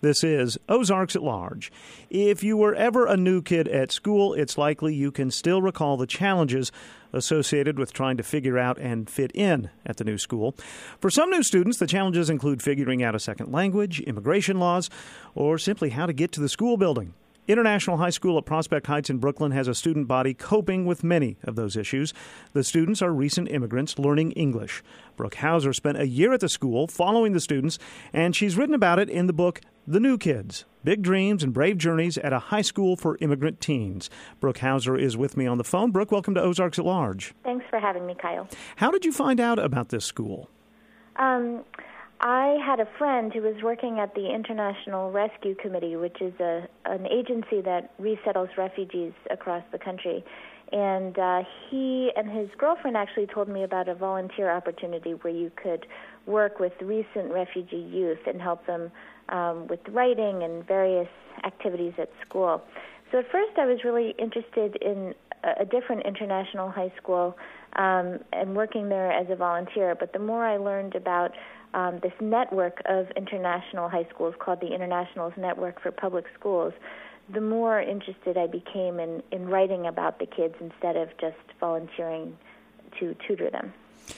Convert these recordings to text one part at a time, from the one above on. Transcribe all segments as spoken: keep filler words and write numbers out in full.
This is Ozarks at Large. If you were ever a new kid at school, it's likely you can still recall the challenges associated with trying to figure out and fit in at the new school. For some new students, the challenges include figuring out a second language, immigration laws, or simply how to get to the school building. International High School at Prospect Heights in Brooklyn has a student body coping with many of those issues. The students are recent immigrants learning English. Brooke Hauser spent a year at the school following the students, and she's written about it in the book The New Kids, Big Dreams and Brave Journeys at a High School for Immigrant Teens. Brooke Hauser is with me on the phone. Brooke, welcome to Ozarks at Large. Thanks for having me, Kyle. How did you find out about this school? Um, I had a friend who was working at the International Rescue Committee, which is a an agency that resettles refugees across the country. And uh, he and his girlfriend actually told me about a volunteer opportunity where you could work with recent refugee youth and help them um, with writing and various activities at school. So at first I was really interested in a, a different international high school um, and working there as a volunteer. But the more I learned about um, this network of international high schools called the Internationals Network for Public Schools, the more interested I became in, in writing about the kids instead of just volunteering to tutor them.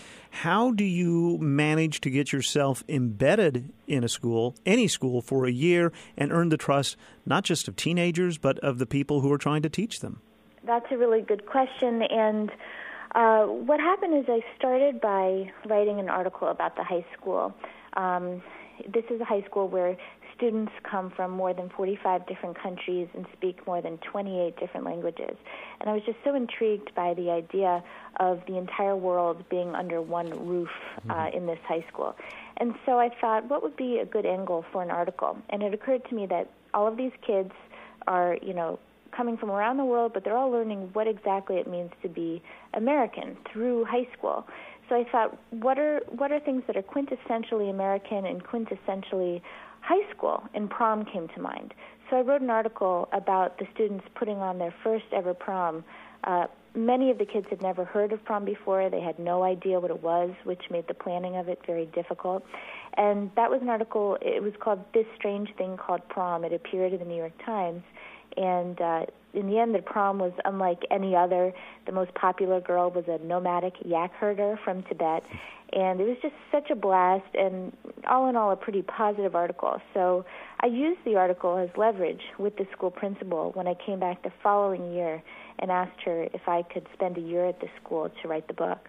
How do you manage to get yourself embedded in a school, any school, for a year and earn the trust not just of teenagers but of the people who are trying to teach them? That's a really good question. And uh, what happened is I started by writing an article about the high school. Um, this is a high school where students come from more than forty-five different countries and speak more than twenty-eight different languages. And I was just so intrigued by the idea of the entire world being under one roof uh, in this high school. And so I thought, what would be a good angle for an article? And it occurred to me that all of these kids are, you know, coming from around the world, but they're all learning what exactly it means to be American through high school. So I thought, what are what are things that are quintessentially American and quintessentially high school? And prom came to mind. So I wrote an article about the students putting on their first ever prom. Uh, many of the kids had never heard of prom before. They had no idea what it was, which made the planning of it very difficult. And that was an article, it was called This Strange Thing Called Prom. It appeared in the New York Times. And uh, in the end, the prom was unlike any other. The most popular girl was a nomadic yak herder from Tibet. And it was just such a blast, and all in all, a pretty positive article. So I used the article as leverage with the school principal when I came back the following year and asked her if I could spend a year at the school to write the book.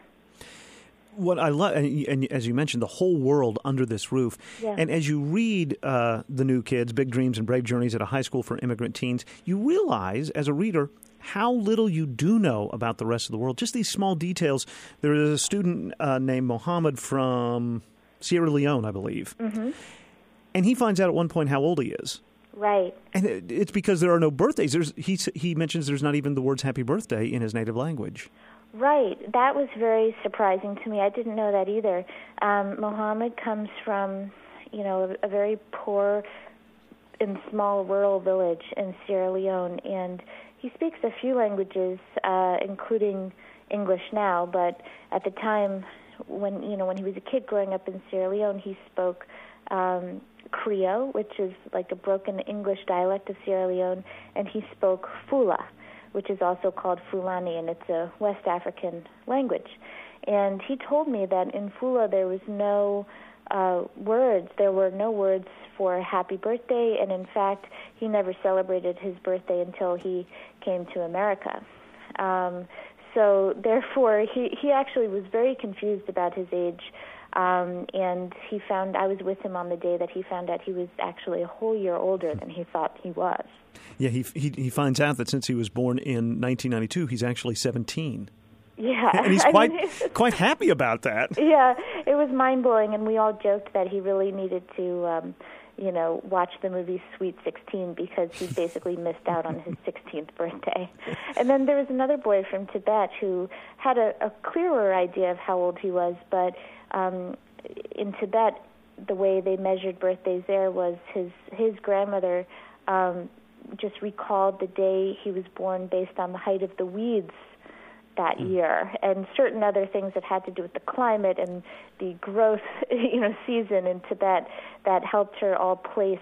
What I love, and, and as you mentioned, the whole world under this roof. Yeah. And as you read uh, The New Kids, Big Dreams and Brave Journeys at a High School for Immigrant Teens, you realize as a reader how little you do know about the rest of the world. Just these small details. There is a student uh, named Mohammed from Sierra Leone, I believe. Mm-hmm. And he finds out at one point how old he is. Right. And it, it's because there are no birthdays. There's, he, he mentions there's not even the words happy birthday in his native language. Right. That was very surprising to me. I didn't know that either. Um, Mohammed comes from, you know, a, a very poor and small rural village in Sierra Leone, and he speaks a few languages, uh, including English now, but at the time when, you know, when he was a kid growing up in Sierra Leone, he spoke um, Creole, which is like a broken English dialect of Sierra Leone, and he spoke Fula, which is also called Fulani, and it's a West African language. And he told me that in Fula there was no uh, words. There were no words for happy birthday, and in fact, he never celebrated his birthday until he came to America. Um, so therefore, he, he actually was very confused about his age, um, and he found, I was with him on the day that he found out he was actually a whole year older than he thought he was. Yeah, he he, he finds out that since he was born in nineteen ninety-two, he's actually seventeen. Yeah. And he's quite quite happy about that. Yeah, it was mind-blowing, and we all joked that he really needed to, um, you know, watch the movie Sweet sixteen because he basically missed out on his sixteenth birthday. And then there was another boy from Tibet who had a, a clearer idea of how old he was, but um, in Tibet, the way they measured birthdays there was his, his grandmother um, just recalled the day he was born based on the height of the weeds that year, and certain other things that had to do with the climate and the growth, you know, season in Tibet that helped her all place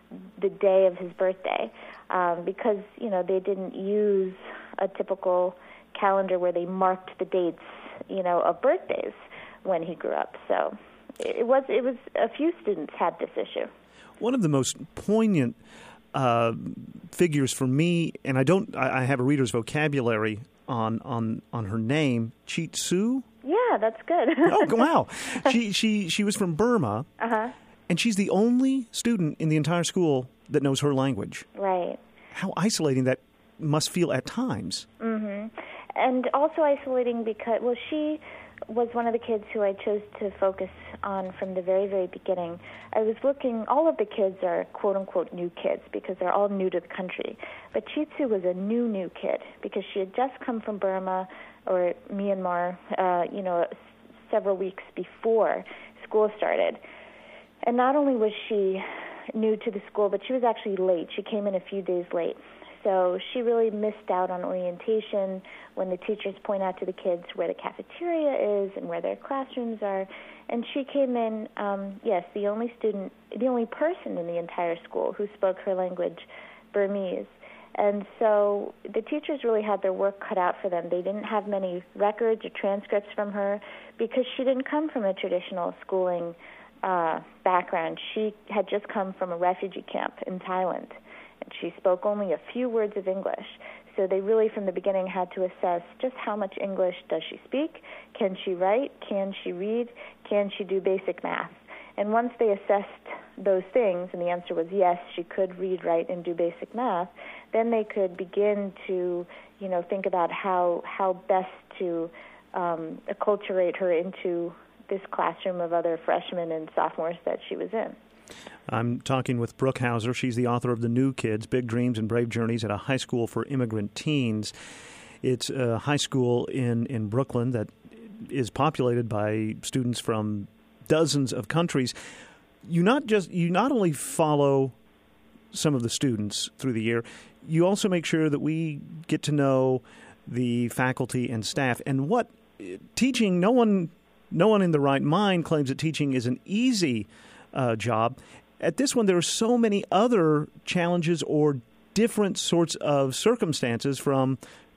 the day of his birthday, um, because, you know, they didn't use a typical calendar where they marked the dates, you know, of birthdays when he grew up. So it was, it was a few students had this issue. One of the most poignant uh, figures for me, and I don't, I, I have a reader's vocabulary on, on, on her name, Cheat Sue. Yeah, that's good. Oh, wow. She, she, she was from Burma. Uh-huh. And she's the only student in the entire school that knows her language. Right. How isolating that must feel at times. Mm-hmm. And also isolating because, well, she was one of the kids who I chose to focus on from the very, very beginning. I was looking, all of the kids are quote-unquote new kids because they're all new to the country. But Chitsu was a new, new kid because she had just come from Burma or Myanmar, uh, you know, several weeks before school started. And not only was she new to the school, but she was actually late. She came in a few days late. So she really missed out on orientation when the teachers point out to the kids where the cafeteria is and where their classrooms are. And she came in, um, yes, the only student, the only person in the entire school who spoke her language, Burmese. And so the teachers really had their work cut out for them. They didn't have many records or transcripts from her because she didn't come from a traditional schooling uh, background. She had just come from a refugee camp in Thailand, and she spoke only a few words of English. So they really, from the beginning, had to assess just how much English does she speak, can she write, can she read, can she do basic math. And once they assessed those things, and the answer was yes, she could read, write, and do basic math, then they could begin to, you know, think about how how best to um, acculturate her into this classroom of other freshmen and sophomores that she was in. I'm talking with Brooke Hauser. She's the author of The New Kids, Big Dreams and Brave Journeys at a High School for Immigrant Teens. It's a high school in, in Brooklyn that is populated by students from dozens of countries. You not just you not only follow some of the students through the year, you also make sure that we get to know the faculty and staff. And what teaching, no one no one in the right mind claims that teaching is an easy uh, job. At this one, there are so many other challenges or different sorts of circumstances from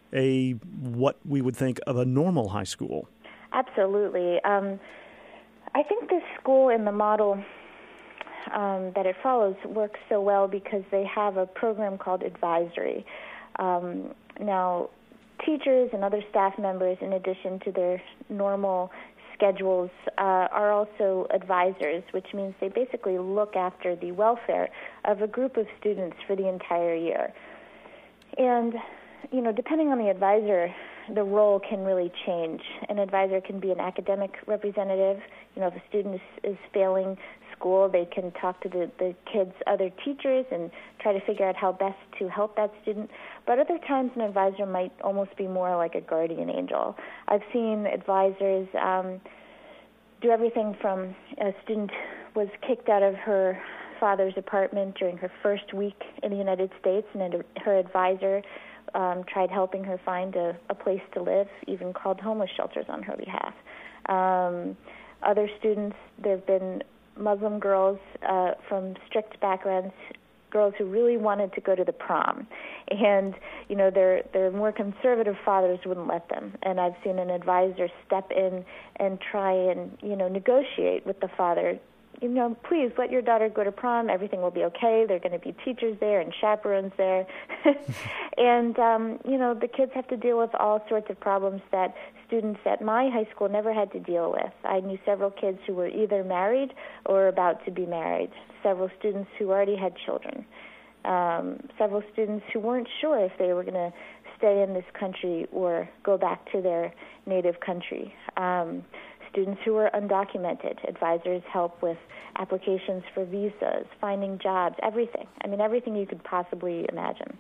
a what we would think of a normal high school. Absolutely. Um, I think this school and the model um, that it follows works so well because they have a program called advisory. Um, now, teachers and other staff members, in addition to their normal schedules, uh, are also advisors, which means they basically look after the welfare of a group of students for the entire year. And, you know, depending on the advisor, the role can really change. An advisor can be an academic representative. You know, if a student is, is failing school, they can talk to the, the kids' other teachers and try to figure out how best to help that student. But other times an advisor might almost be more like a guardian angel. I've seen advisors um, do everything from a student was kicked out of her father's apartment during her first week in the United States, and her advisor Um, tried helping her find a, a place to live, even called homeless shelters on her behalf. Um, other students, there have been Muslim girls uh, from strict backgrounds, girls who really wanted to go to the prom. And, you know, their, their more conservative fathers wouldn't let them. And I've seen an advisor step in and try and, you know, negotiate with the father. You know, please let your daughter go to prom. Everything will be okay. There are going to be teachers there and chaperones there. and, um, you know, the kids have to deal with all sorts of problems that students at my high school never had to deal with. I knew several kids who were either married or about to be married, several students who already had children, um, several students who weren't sure if they were going to stay in this country or go back to their native country. Um, students who were undocumented. Advisors help with applications for visas, finding jobs, everything. I mean, everything you could possibly imagine.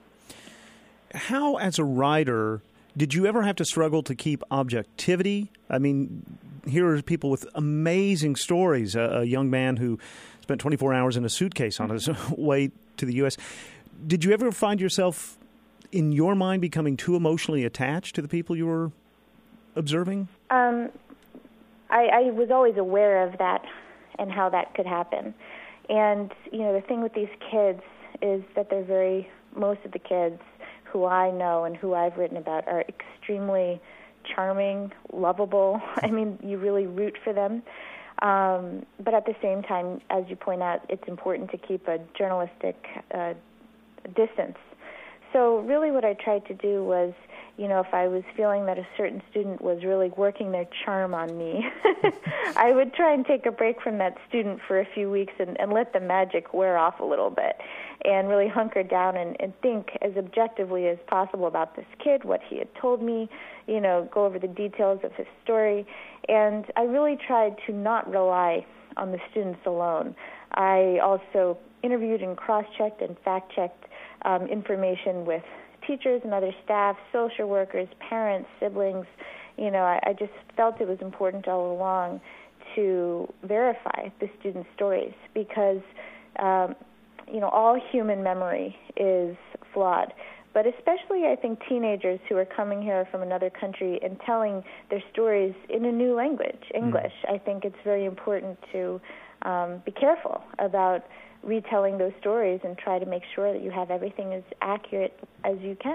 How, as a writer, did you ever have to struggle to keep objectivity? I mean, here are people with amazing stories. A, a young man who spent twenty-four hours in a suitcase on his way to the U S Did you ever find yourself, in your mind, becoming too emotionally attached to the people you were observing? Um, I, I was always aware of that and how that could happen. And, you know, the thing with these kids is that they're very, most of the kids who I know and who I've written about are extremely charming, lovable. I mean, you really root for them. Um, but at the same time, as you point out, it's important to keep a journalistic uh, distance. So really what I tried to do was, you know, if I was feeling that a certain student was really working their charm on me, I would try and take a break from that student for a few weeks and, and let the magic wear off a little bit and really hunker down and, and think as objectively as possible about this kid, what he had told me, you know, go over the details of his story. And I really tried to not rely on the students alone. I also interviewed and cross-checked and fact-checked um, information with teachers and other staff, social workers, parents, siblings. You know, I, I just felt it was important all along to verify the students' stories because, um, you know, all human memory is flawed. But especially, I think, teenagers who are coming here from another country and telling their stories in a new language, English. Mm. I think it's very important to um, be careful about retelling those stories and try to make sure that you have everything as accurate as you can.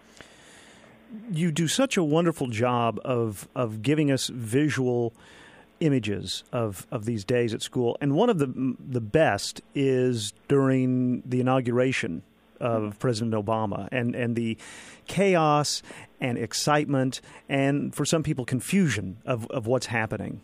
You do such a wonderful job of of giving us visual images of, of these days at school, and one of the the best is during the inauguration of President Obama and, and the chaos and excitement and, for some people, confusion of, of what's happening.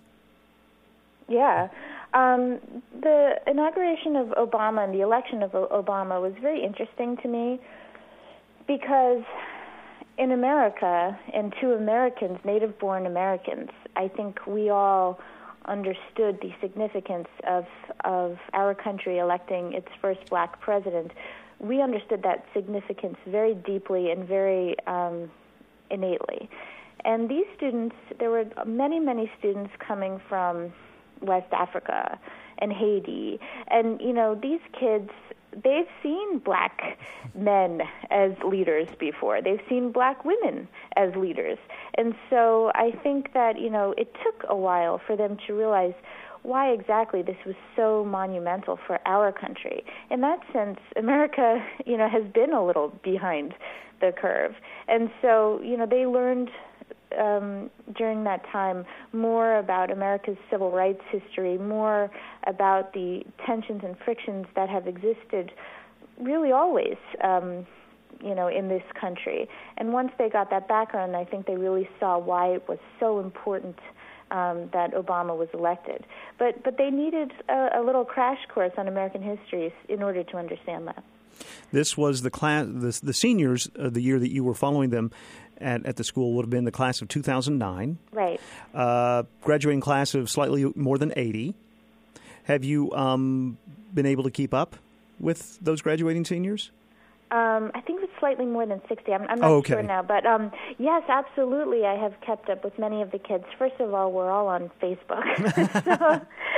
Yeah. Um, the inauguration of Obama and the election of Obama was very interesting to me because in America, and to Americans, native-born Americans, I think we all understood the significance of of our country electing its first black president. We understood that significance very deeply and very um, innately. And these students, there were many, many students coming from West Africa and Haiti. And, you know, these kids, they've seen black men as leaders before. They've seen black women as leaders. And so I think that, you know, it took a while for them to realize why exactly this was so monumental for our country. In that sense, America, you know, has been a little behind the curve. And so, you know, they learned um, during that time more about America's civil rights history, more about the tensions and frictions that have existed really always, um, you know, in this country. And once they got that background, I think they really saw why it was so important Um, that Obama was elected. But but they needed a, a little crash course on American history in order to understand that. This was the class, the, the seniors, uh, the year that you were following them at, at the school would have been the class of two thousand nine. Right. Uh, graduating class of slightly more than eighty. Have you um, been able to keep up with those graduating seniors? Um, I think it's slightly more than sixty. I'm, I'm not oh, okay. sure now. But um, yes, absolutely. I have kept up with many of the kids. First of all, we're all on Facebook. so,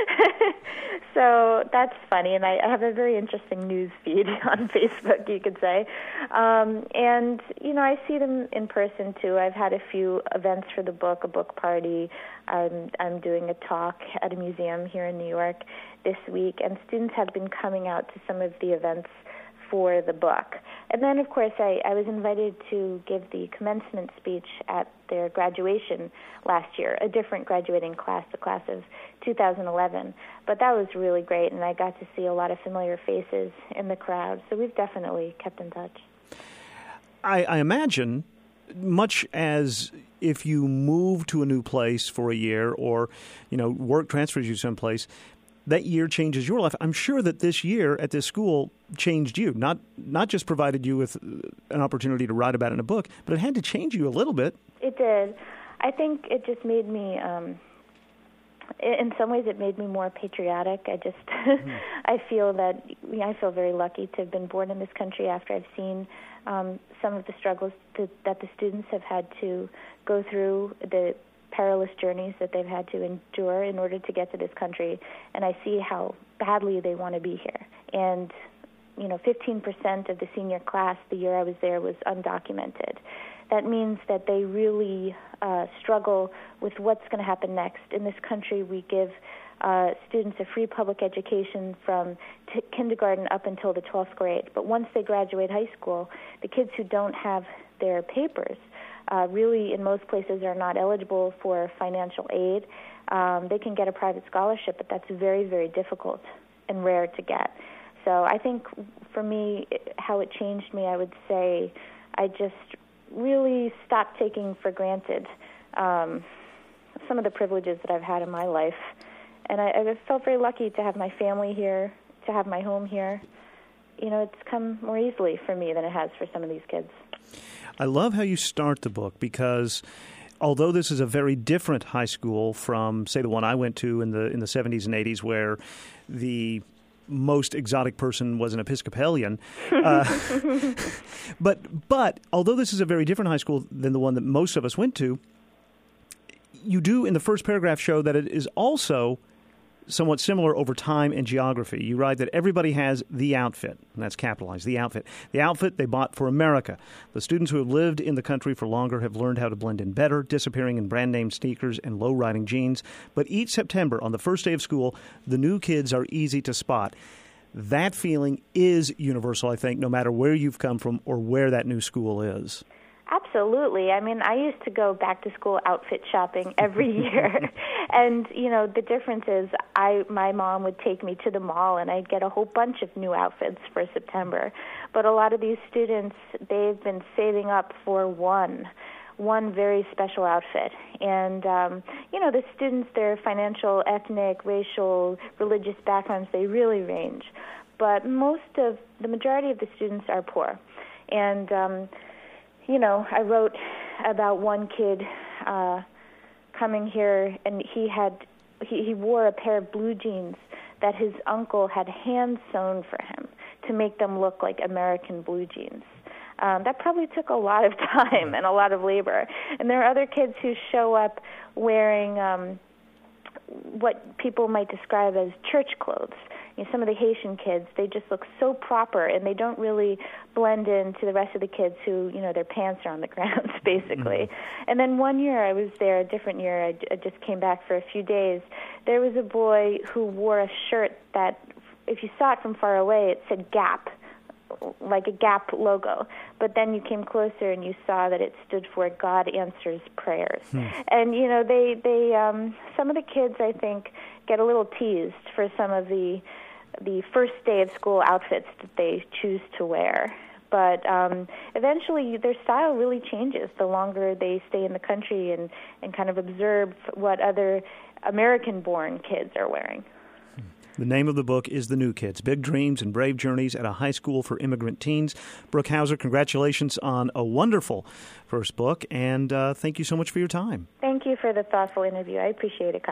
so that's funny. And I, I have a very interesting news feed on Facebook, you could say. Um, and, you know, I see them in person, too. I've had a few events for the book, a book party. I'm, I'm doing a talk at a museum here in New York this week. And students have been coming out to some of the events for the book. And then, of course, I, I was invited to give the commencement speech at their graduation last year, a different graduating class, the class of two thousand eleven. But that was really great, and I got to see a lot of familiar faces in the crowd. So we've definitely kept in touch. I, I imagine, much as if you move to a new place for a year or, you know, work transfers you someplace, that year changes your life. I'm sure that this year at this school changed you, not not just provided you with an opportunity to write about it in a book, but it had to change you a little bit. It did. I think it just made me, um, in some ways it made me more patriotic. I just, mm. I feel that, you know, I feel very lucky to have been born in this country after I've seen um, some of the struggles to, that the students have had to go through, the perilous journeys that they've had to endure in order to get to this country, and I see how badly they want to be here. And, you know, fifteen percent of the senior class the year I was there was undocumented. that means that they really uh, struggle with what's going to happen next. In this country, we give uh, students a free public education from t- kindergarten up until the twelfth grade. But once they graduate high school, the kids who don't have their papers uh, really, in most places, are not eligible for financial aid. Um, they can get a private scholarship, but that's very, very difficult and rare to get. So I think for me, how it changed me, I would say I just really stopped taking for granted um, some of the privileges that I've had in my life. And I, I felt very lucky to have my family here, to have my home here. You know, it's come more easily for me than it has for some of these kids. I love how you start the book because although this is a very different high school from, say, the one I went to in the in the seventies and eighties where the most exotic person was an Episcopalian. Uh, but but although this is a very different high school than the one that most of us went to, you do in the first paragraph show that it is also somewhat similar over time and geography. You write that everybody has the outfit, and that's capitalized, the outfit. The outfit they bought for America. The students who have lived in the country for longer have learned how to blend in better, disappearing in brand-name sneakers and low-riding jeans. But each September, on the first day of school, the new kids are easy to spot. That feeling is universal, I think, no matter where you've come from or where that new school is. Absolutely. I mean, I used to go back to school outfit shopping every year. And, you know, the difference is I my mom would take me to the mall and I'd get a whole bunch of new outfits for September. But a lot of these students, they've been saving up for one, one very special outfit. And, um, you know, the students, their financial, ethnic, racial, religious backgrounds, they really range. But most of, the majority of the students are poor. And, um, you know, I wrote about one kid uh, coming here, and he had he, he wore a pair of blue jeans that his uncle had hand sewn for him to make them look like American blue jeans. Um, that probably took a lot of time and a lot of labor. And there are other kids who show up wearing um, what people might describe as church clothes. You know, some of the Haitian kids, they just look so proper, and they don't really blend in to the rest of the kids who, you know, their pants are on the ground, basically. Mm-hmm. And then one year I was there, a different year, I, I just came back for a few days. There was a boy who wore a shirt that, if you saw it from far away, it said Gap, like a Gap logo. But then you came closer and you saw that it stood for God Answers Prayers. Hmm. And, you know, they, they um, some of the kids, I think, get a little teased for some of the the first day of school outfits that they choose to wear. But um, eventually their style really changes the longer they stay in the country and, and kind of observe what other American-born kids are wearing. The name of the book is The New Kids, Big Dreams and Brave Journeys at a High School for Immigrant Teens. Brooke Hauser, congratulations on a wonderful first book, and uh, thank you so much for your time. Thank you for the thoughtful interview. I appreciate it.